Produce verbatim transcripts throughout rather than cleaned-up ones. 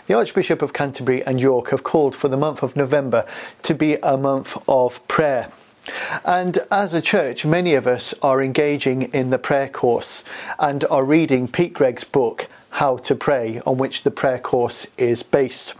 the Archbishop of Canterbury and York have called for the month of November to be a month of prayer. And as a church, many of us are engaging in the prayer course and are reading Pete Gregg's book, How to Pray, on which the prayer course is based.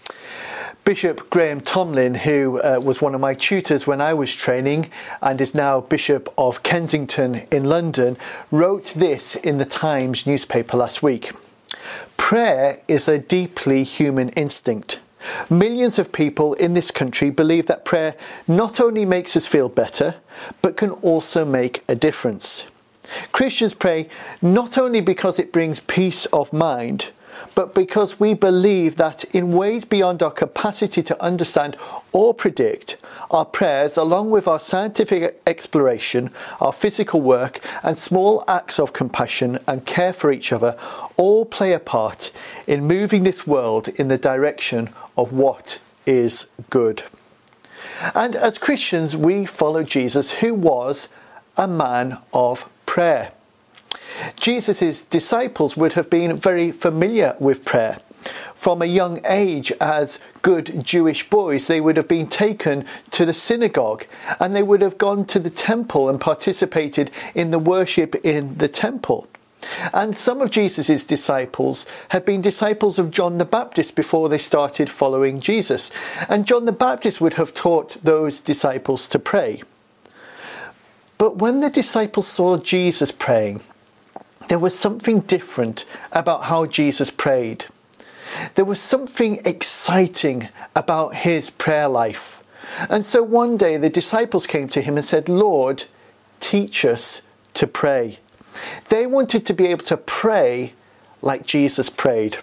Bishop Graham Tomlin, who uh, was one of my tutors when I was training and is now Bishop of Kensington in London, wrote this in the Times newspaper last week. Prayer is a deeply human instinct. Millions of people in this country believe that prayer not only makes us feel better, but can also make a difference. Christians pray not only because it brings peace of mind, but because we believe that in ways beyond our capacity to understand or predict, our prayers, along with our scientific exploration, our physical work, and small acts of compassion and care for each other, all play a part in moving this world in the direction of what is good. And as Christians, we follow Jesus, who was a man of prayer. Jesus' disciples would have been very familiar with prayer. From a young age, as good Jewish boys, they would have been taken to the synagogue and they would have gone to the temple and participated in the worship in the temple. And some of Jesus' disciples had been disciples of John the Baptist before they started following Jesus. And John the Baptist would have taught those disciples to pray. But when the disciples saw Jesus praying, there was something different about how Jesus prayed. There was something exciting about his prayer life. And so one day the disciples came to him and said, "Lord, teach us to pray." They wanted to be able to pray like Jesus prayed.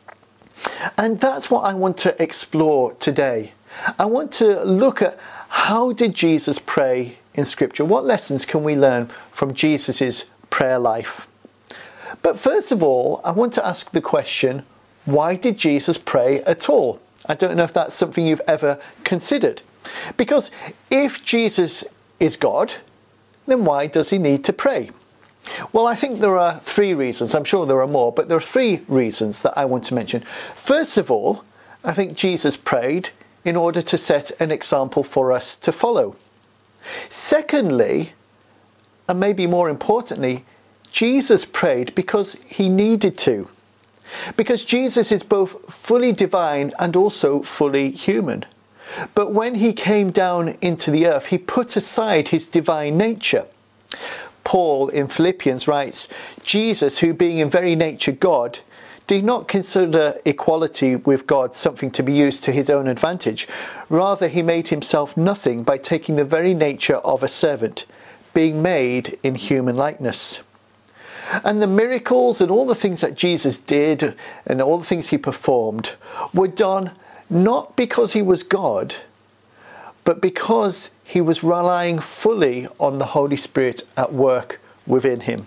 And that's what I want to explore today. I want to look at how did Jesus pray in Scripture? What lessons can we learn from Jesus' prayer life? But first of all, I want to ask the question, why did Jesus pray at all? I don't know if that's something you've ever considered. Because if Jesus is God, then why does he need to pray? Well, I think there are three reasons. I'm sure there are more, but there are three reasons that I want to mention. First of all, I think Jesus prayed in order to set an example for us to follow. Secondly, and maybe more importantly, Jesus prayed because he needed to. Because Jesus is both fully divine and also fully human. But when he came down into the earth, he put aside his divine nature. Paul in Philippians writes, Jesus, who being in very nature God, did not consider equality with God something to be used to his own advantage. Rather, he made himself nothing by taking the very nature of a servant, being made in human likeness. And the miracles and all the things that Jesus did and all the things he performed were done not because he was God, but because he was relying fully on the Holy Spirit at work within him.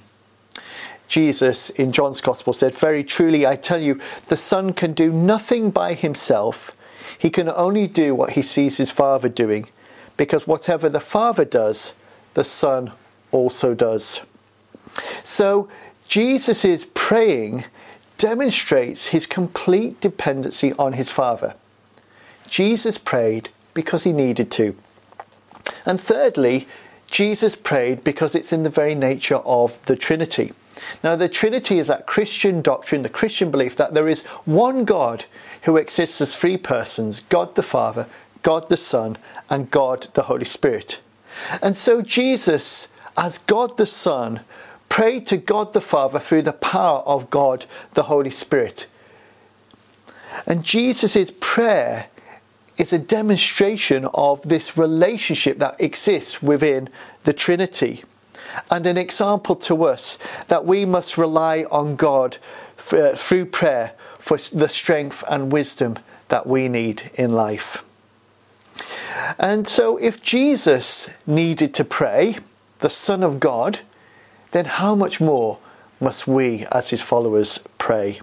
Jesus in John's Gospel said, "Very truly I tell you, the Son can do nothing by himself. He can only do what he sees his Father doing, because whatever the Father does, the Son also does." So Jesus' praying demonstrates his complete dependency on his Father. Jesus prayed because he needed to. And thirdly, Jesus prayed because it's in the very nature of the Trinity. Now, the Trinity is that Christian doctrine, the Christian belief that there is one God who exists as three persons, God the Father, God the Son, and God the Holy Spirit. And so Jesus, as God the Son, prayed to God the Father through the power of God the Holy Spirit. And Jesus' prayer is a demonstration of this relationship that exists within the Trinity, and an example to us that we must rely on God for, through prayer for the strength and wisdom that we need in life. And so if Jesus needed to pray, the Son of God, then how much more must we as his followers pray?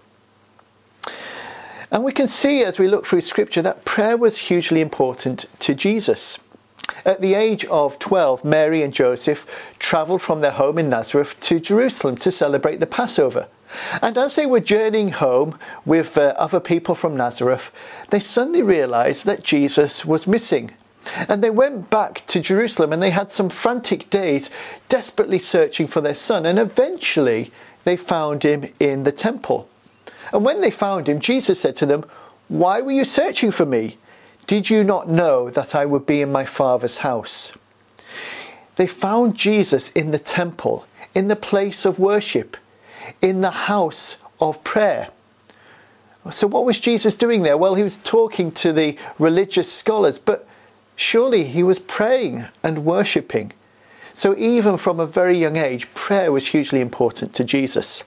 And we can see as we look through Scripture that prayer was hugely important to Jesus. At the age of twelve, Mary and Joseph travelled from their home in Nazareth to Jerusalem to celebrate the Passover. And as they were journeying home with uh, other people from Nazareth, they suddenly realized that Jesus was missing. And they went back to Jerusalem and they had some frantic days desperately searching for their son. And eventually they found him in the temple. And when they found him, Jesus said to them, "Why were you searching for me? Did you not know that I would be in my Father's house?" They found Jesus in the temple, in the place of worship, in the house of prayer. So what was Jesus doing there? Well, he was talking to the religious scholars, but surely he was praying and worshipping. So even from a very young age, prayer was hugely important to Jesus.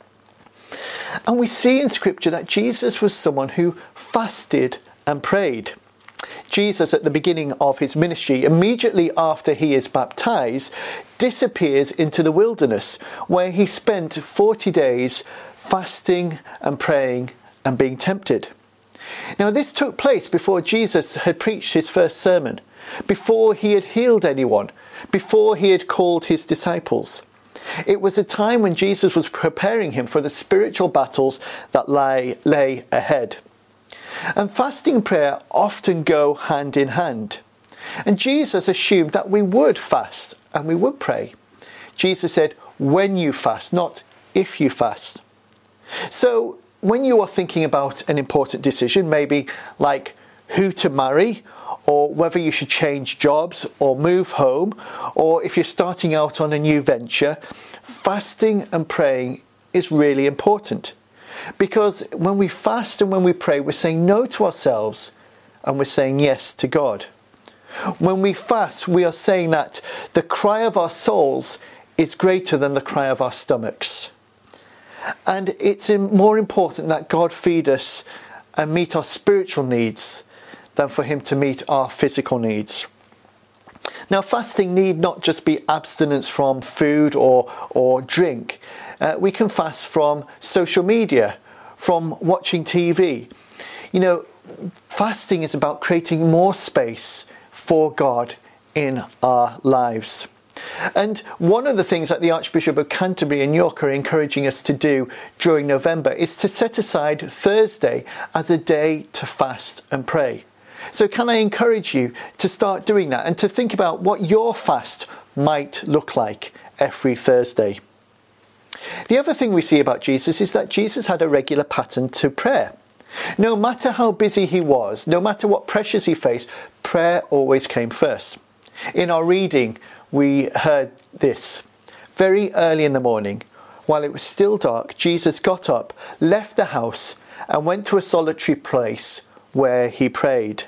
And we see in Scripture that Jesus was someone who fasted and prayed. Jesus, at the beginning of his ministry, immediately after he is baptized, disappears into the wilderness, where he spent forty days fasting and praying and being tempted. Now, this took place before Jesus had preached his first sermon, before he had healed anyone, before he had called his disciples. It was a time when Jesus was preparing him for the spiritual battles that lay, lay ahead. And fasting and prayer often go hand in hand. And Jesus assumed that we would fast and we would pray. Jesus said, when you fast, not if you fast. So when you are thinking about an important decision, maybe like who to marry, or whether you should change jobs or move home, or if you're starting out on a new venture, fasting and praying is really important. Because when we fast and when we pray, we're saying no to ourselves and we're saying yes to God. When we fast, we are saying that the cry of our souls is greater than the cry of our stomachs. And it's more important that God feed us and meet our spiritual needs than for him to meet our physical needs. Now, fasting need not just be abstinence from food or, or drink. Uh, we can fast from social media, from watching T V. You know, fasting is about creating more space for God in our lives. And one of the things that the Archbishop of Canterbury and York are encouraging us to do during November is to set aside Thursday as a day to fast and pray. So can I encourage you to start doing that and to think about what your fast might look like every Thursday? The other thing we see about Jesus is that Jesus had a regular pattern to prayer. No matter how busy he was, no matter what pressures he faced, prayer always came first. In our reading, we heard this. Very early in the morning, while it was still dark, Jesus got up, left the house, and went to a solitary place where he prayed.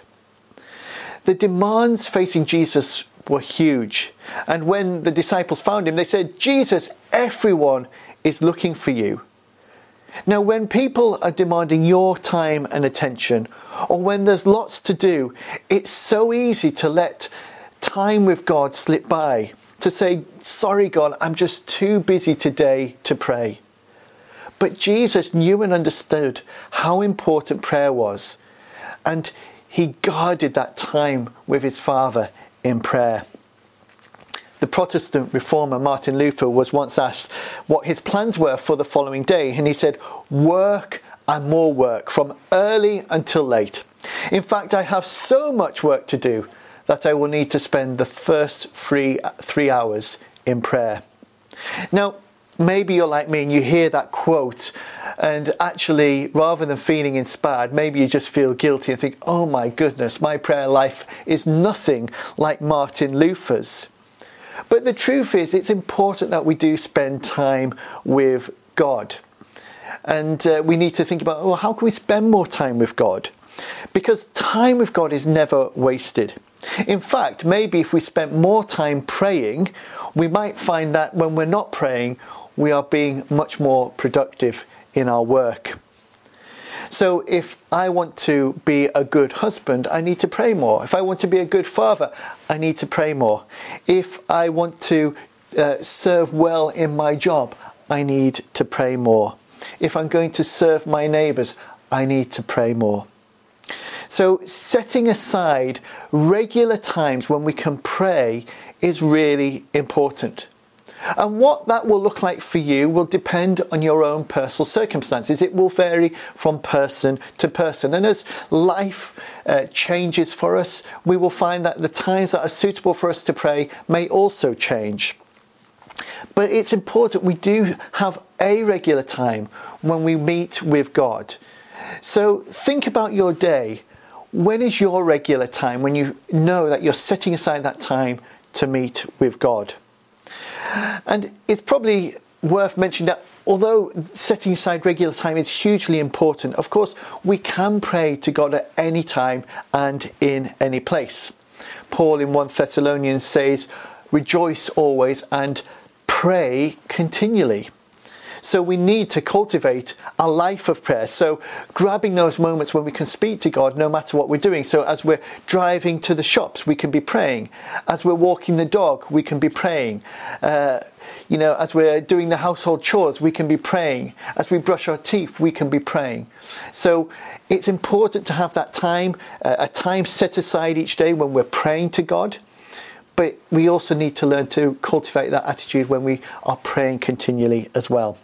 The demands facing Jesus were huge. And when the disciples found him, they said, "Jesus, everyone is looking for you." Now, when people are demanding your time and attention, or when there's lots to do, it's so easy to let time with God slip by, to say, "Sorry, God, I'm just too busy today to pray." But Jesus knew and understood how important prayer was, and he guarded that time with his Father in prayer. The Protestant reformer Martin Luther was once asked what his plans were for the following day, and he said, "Work and more work from early until late. In fact, I have so much work to do that I will need to spend the first three, three hours in prayer." Now, maybe you're like me and you hear that quote, and actually, rather than feeling inspired, maybe you just feel guilty and think, "Oh my goodness, my prayer life is nothing like Martin Luther's." But the truth is, it's important that we do spend time with God. And uh, we need to think about, well, how can we spend more time with God? Because time with God is never wasted. In fact, maybe if we spent more time praying, we might find that when we're not praying, we are being much more productive in our work. So if I want to be a good husband, I need to pray more. If I want to be a good father, I need to pray more. If I want to uh, serve well in my job, I need to pray more. If I'm going to serve my neighbours, I need to pray more. So setting aside regular times when we can pray is really important. And what that will look like for you will depend on your own personal circumstances. It will vary from person to person. And as life uh, changes for us, we will find that the times that are suitable for us to pray may also change. But it's important we do have a regular time when we meet with God. So think about your day. When is your regular time when you know that you're setting aside that time to meet with God? And it's probably worth mentioning that although setting aside regular time is hugely important, of course, we can pray to God at any time and in any place. Paul in First Thessalonians says, "Rejoice always and pray continually." So we need to cultivate a life of prayer. So grabbing those moments when we can speak to God no matter what we're doing. So as we're driving to the shops, we can be praying. As we're walking the dog, we can be praying. Uh, you know, as we're doing the household chores, we can be praying. As we brush our teeth, we can be praying. So it's important to have that time, uh, a time set aside each day when we're praying to God. But we also need to learn to cultivate that attitude when we are praying continually as well.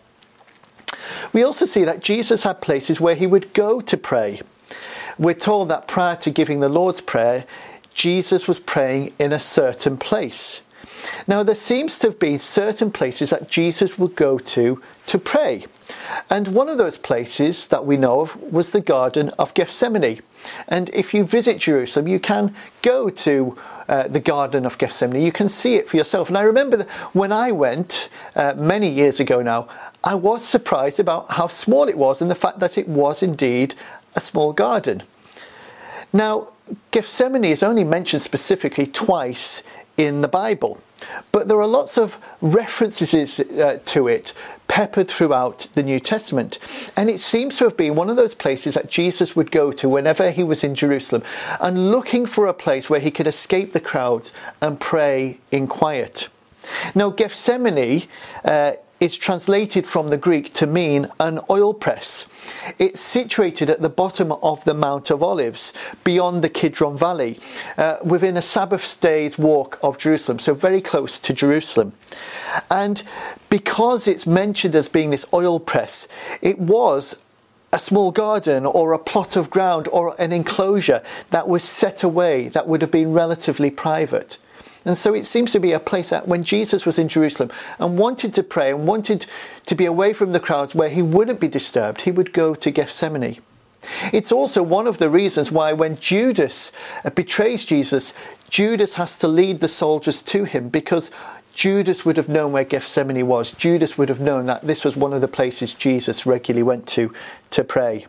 We also see that Jesus had places where he would go to pray. We're told that prior to giving the Lord's Prayer, Jesus was praying in a certain place. Now, there seems to have been certain places that Jesus would go to to pray. And one of those places that we know of was the Garden of Gethsemane. And if you visit Jerusalem, you can go to uh, the Garden of Gethsemane. You can see it for yourself. And I remember that when I went uh, many years ago now, I was surprised about how small it was and the fact that it was indeed a small garden. Now, Gethsemane is only mentioned specifically twice in the Bible, but there are lots of references uh, to it peppered throughout the New Testament, and it seems to have been one of those places that Jesus would go to whenever he was in Jerusalem and looking for a place where he could escape the crowds and pray in quiet. Now, Gethsemane uh, is translated from the Greek to mean an oil press. It's situated at the bottom of the Mount of Olives, beyond the Kidron Valley, uh, within a Sabbath day's walk of Jerusalem, so very close to Jerusalem. And because it's mentioned as being this oil press, it was a small garden or a plot of ground or an enclosure that was set away, that would have been relatively private. And so it seems to be a place that when Jesus was in Jerusalem and wanted to pray and wanted to be away from the crowds where he wouldn't be disturbed, he would go to Gethsemane. It's also one of the reasons why when Judas betrays Jesus, Judas has to lead the soldiers to him, because Judas would have known where Gethsemane was. Judas would have known that this was one of the places Jesus regularly went to to pray.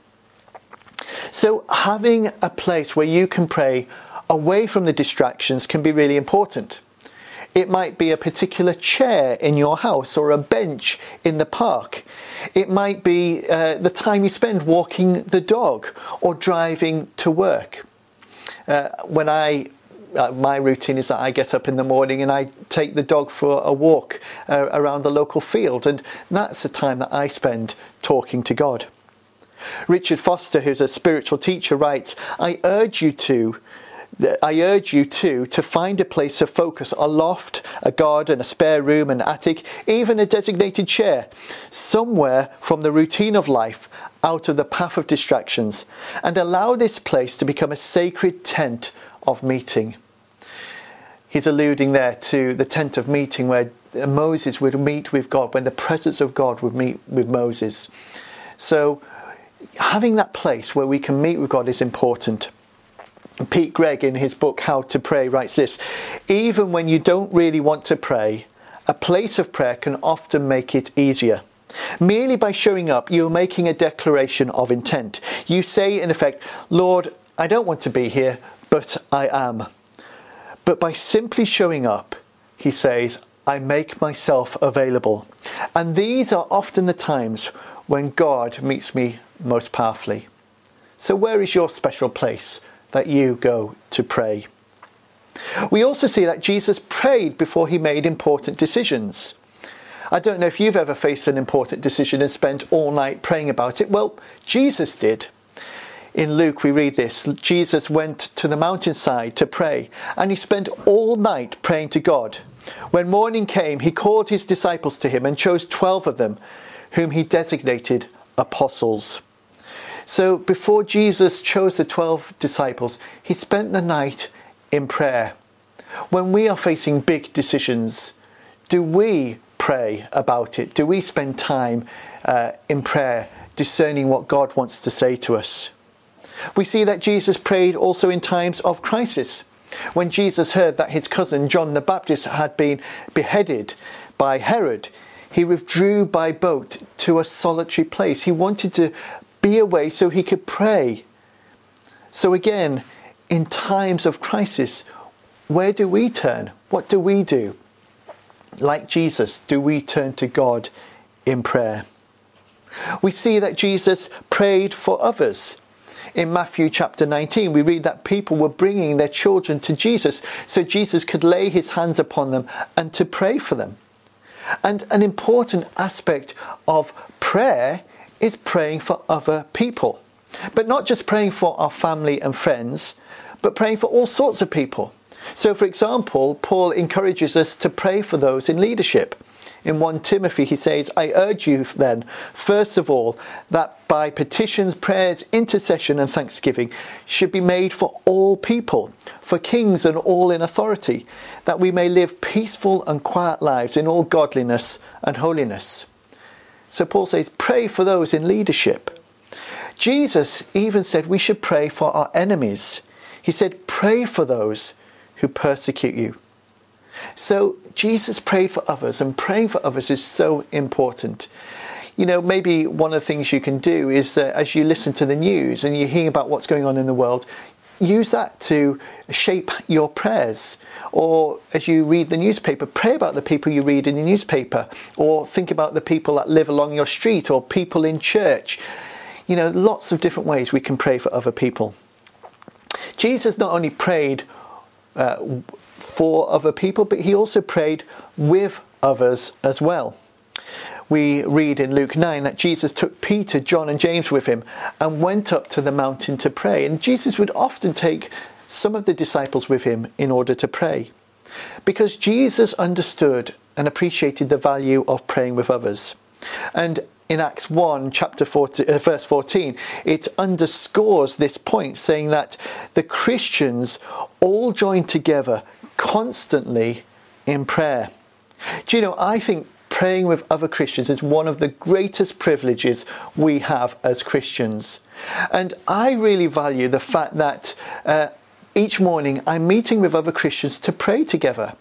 So having a place where you can pray away from the distractions can be really important. It might be a particular chair in your house or a bench in the park. It might be uh, the time you spend walking the dog or driving to work. Uh, when I Uh, my routine is that I get up in the morning and I take the dog for a walk uh, around the local field, and that's the time that I spend talking to God. Richard Foster, who's a spiritual teacher, writes, I urge you to I urge you to to find a place of focus, a loft, a garden, a spare room, an attic, even a designated chair, somewhere from the routine of life, out of the path of distractions, and allow this place to become a sacred tent of meeting. He's alluding there to the tent of meeting where Moses would meet with God, when the presence of God would meet with Moses. So having that place where we can meet with God is important. Pete Greig, in his book How to Pray, writes this: even when you don't really want to pray, a place of prayer can often make it easier. Merely by showing up, you're making a declaration of intent. You say, in effect, Lord, I don't want to be here, but I am. But by simply showing up, he says, I make myself available. And these are often the times when God meets me most powerfully. So where is your special place that you go to pray? We also see that Jesus prayed before he made important decisions. I don't know if you've ever faced an important decision and spent all night praying about it. Well, Jesus did. In Luke we read this: Jesus went to the mountainside to pray, and he spent all night praying to God. When morning came, he called his disciples to him and chose twelve of them, whom he designated apostles. So before Jesus chose the twelve disciples, he spent the night in prayer. When we are facing big decisions, do we pray about it? Do we spend time uh, in prayer, discerning what God wants to say to us? We see that Jesus prayed also in times of crisis. When Jesus heard that his cousin John the Baptist had been beheaded by Herod, he withdrew by boat to a solitary place. He wanted to be away so he could pray. So again, in times of crisis, where do we turn? What do we do? Like Jesus, do we turn to God in prayer? We see that Jesus prayed for others. In Matthew chapter nineteen, we read that people were bringing their children to Jesus so Jesus could lay his hands upon them and to pray for them. And an important aspect of prayer is praying for other people. But not just praying for our family and friends, but praying for all sorts of people. So, for example, Paul encourages us to pray for those in leadership. In First Timothy, he says, I urge you then, first of all, that by petitions, prayers, intercession and thanksgiving should be made for all people, for kings and all in authority, that we may live peaceful and quiet lives in all godliness and holiness. So Paul says, pray for those in leadership. Jesus even said we should pray for our enemies. He said, pray for those who persecute you. So Jesus prayed for others, and praying for others is so important. You know, maybe one of the things you can do is uh, as you listen to the news and you hear about what's going on in the world, use that to shape your prayers. Or as you read the newspaper, pray about the people you read in the newspaper, or think about the people that live along your street or people in church. You know, lots of different ways we can pray for other people. Jesus not only prayed uh, for other people, but he also prayed with others as well. We read in Luke nine that Jesus took Peter, John and James with him and went up to the mountain to pray. And Jesus would often take some of the disciples with him in order to pray, because Jesus understood and appreciated the value of praying with others. And in Acts one, chapter fourteen, uh, verse fourteen, it underscores this point, saying that the Christians all joined together constantly in prayer. Do you know, I think praying with other Christians is one of the greatest privileges we have as Christians. And I really value the fact that uh, each morning I'm meeting with other Christians to pray together.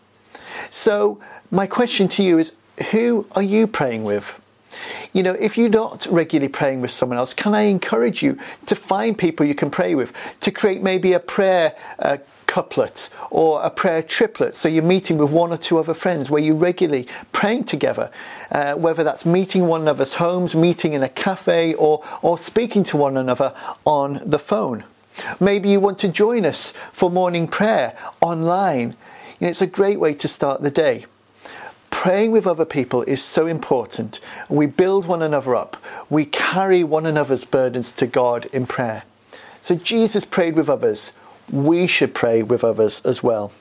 So my question to you is, who are you praying with? You know, if you're not regularly praying with someone else, can I encourage you to find people you can pray with, to create maybe a prayer uh, couplet or a prayer triplet, so you're meeting with one or two other friends where you're regularly praying together, uh, whether that's meeting one another's homes, meeting in a cafe, or or speaking to one another on the phone. Maybe you want to join us for morning prayer online. You know, it's a great way to start the day. Praying with other people is so important. We build one another up. We carry one another's burdens to God in prayer. So Jesus prayed with others. We should pray with others as well.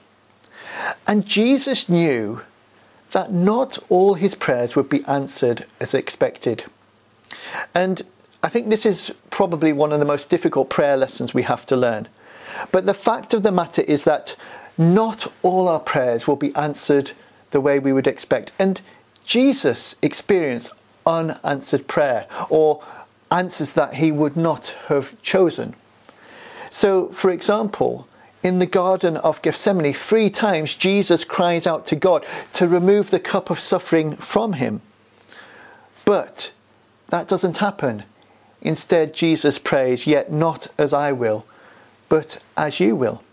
And Jesus knew that not all his prayers would be answered as expected. And I think this is probably one of the most difficult prayer lessons we have to learn. But the fact of the matter is that not all our prayers will be answered the way we would expect. And Jesus experienced unanswered prayer, or answers that he would not have chosen. So, for example, in the Garden of Gethsemane, three times Jesus cries out to God to remove the cup of suffering from him. But that doesn't happen. Instead, Jesus prays, "Yet not as I will, but as you will."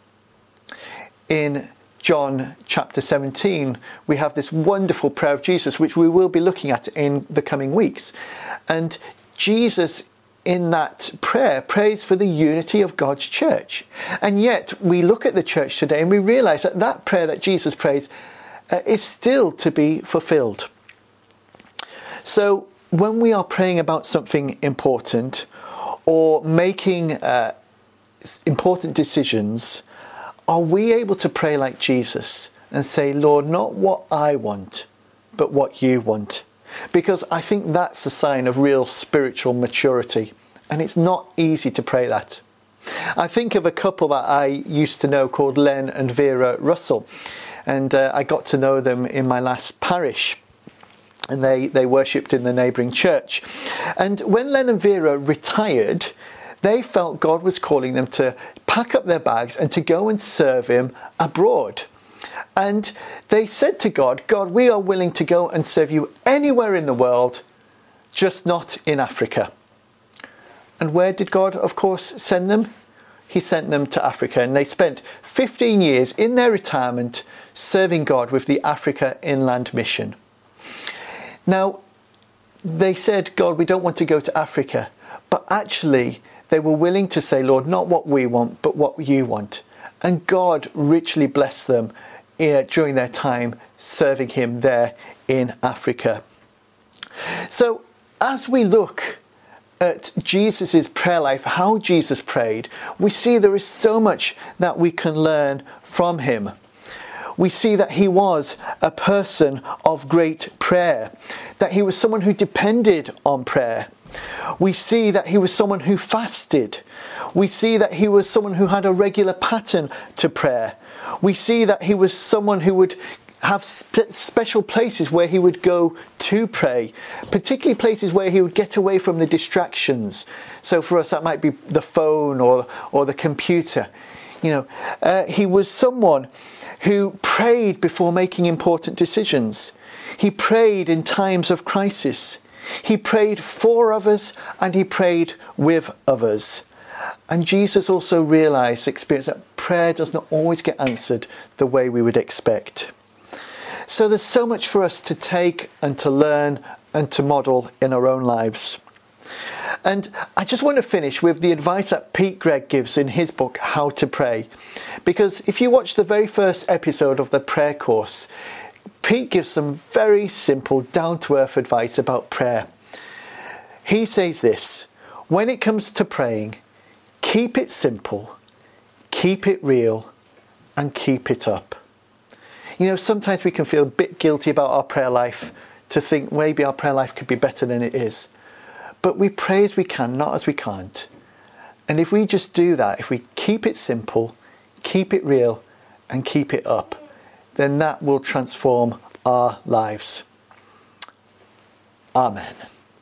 In John chapter seventeen, we have this wonderful prayer of Jesus, which we will be looking at in the coming weeks. And Jesus, in that prayer, prays for the unity of God's church. And yet we look at the church today and we realise that that prayer that Jesus prays uh, is still to be fulfilled. So when we are praying about something important or making uh, important decisions, are we able to pray like Jesus and say, Lord, not what I want, but what you want. Because I think that's a sign of real spiritual maturity. And it's not easy to pray that. I think of a couple that I used to know called Len and Vera Russell. And uh, I got to know them in my last parish. And they, they worshipped in the neighbouring church. And when Len and Vera retired, they felt God was calling them to pack up their bags and to go and serve him abroad. And they said to God, God, we are willing to go and serve you anywhere in the world, just not in Africa. And where did God, of course, send them? He sent them to Africa, and they spent fifteen years in their retirement serving God with the Africa Inland Mission. Now, they said, God, we don't want to go to Africa. But actually, they were willing to say, Lord, not what we want, but what you want. And God richly blessed them uh, during their time serving him there in Africa. So, as we look at Jesus' prayer life, how Jesus prayed, we see there is so much that we can learn from him. We see that he was a person of great prayer, that he was someone who depended on prayer. We see that he was someone who fasted. We see that he was someone who had a regular pattern to prayer. We see that he was someone who would have sp- special places where he would go to pray, particularly places where he would get away from the distractions. So for us, that might be the phone or, or the computer. You know, uh, he was someone who prayed before making important decisions. He prayed in times of crisis. He prayed for others and he prayed with others. And Jesus also realised, experienced that prayer does not always get answered the way we would expect. So there's so much for us to take and to learn and to model in our own lives. And I just want to finish with the advice that Pete Greig gives in his book, How to Pray. Because if you watch the very first episode of the prayer course, Pete gives some very simple, down-to-earth advice about prayer. He says this: when it comes to praying, keep it simple, keep it real, and keep it up. You know, sometimes we can feel a bit guilty about our prayer life, to think maybe our prayer life could be better than it is. But we pray as we can, not as we can't. And if we just do that, if we keep it simple, keep it real, and keep it up, then that will transform our lives. Amen.